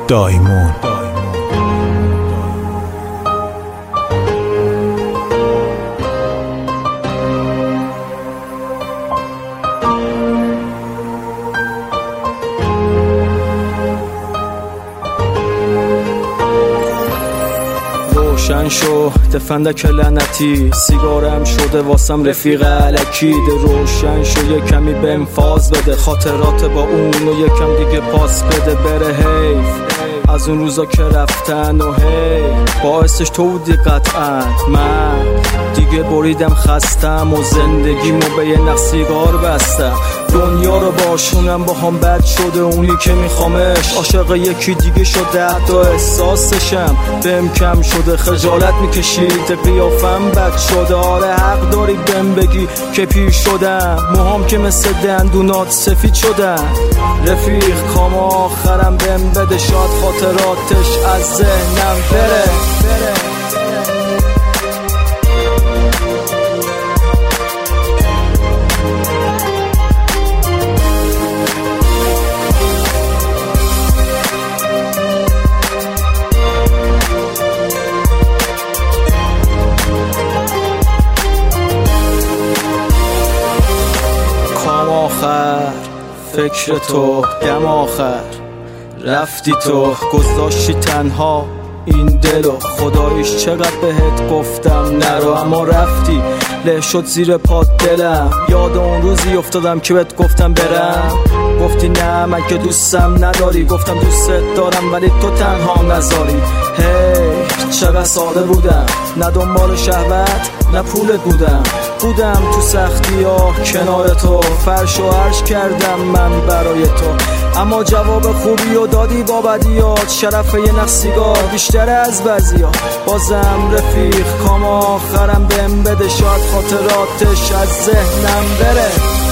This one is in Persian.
دایمون. روشن شو دفندک لعنتی، سیگارم شده واسم رفیق الکی. روشن شو یه کمی بهم فاز بده، خاطرات با اونو یکم دیگه پاس بده. بره حیف از اون روزا که رفتن و هی باعثش تو بودی قطعا. من دیگه بریدم خستم و زندگیمو به یه نخ سیگار بستم. دنیا رو باشونم با هم بد شده، اونی که میخوامش عاشق یکی دیگه شده. حتی احساسشم بهم کم شده، خجالت میکشید قیافم بد شده. آره حق داری بهم بگی که پیر شدم، موهام که مثل دندونات سفید شدن. رفیق کام آخرم بهم بده، شاد خاطراتش از ذهنم بره. فکر تو دم آخر رفتی، تو گذاشتی تنها این دلو. خداییش چقدر بهت گفتم نرو، اما رفتی له شد زیر پات دلم. یاد اون روزی افتادم که بهت گفتم برم، گفتی نه من که دوستم نداری. گفتم دوستت دارم ولی تو تنها نذاری. هی چقدر ساده بودم، نه دنبال شهوت نه پولت بودم تو سختی ها کنار تو. فرش و عرش کردم من برای تو، اما جواب خوبی و دادی با بدیات. شرف یه نخ سیگار بیشتر از بعضیا. بازم رفیق کام آخرم بهم بده، شاد خاطراتش از ذهنم بره.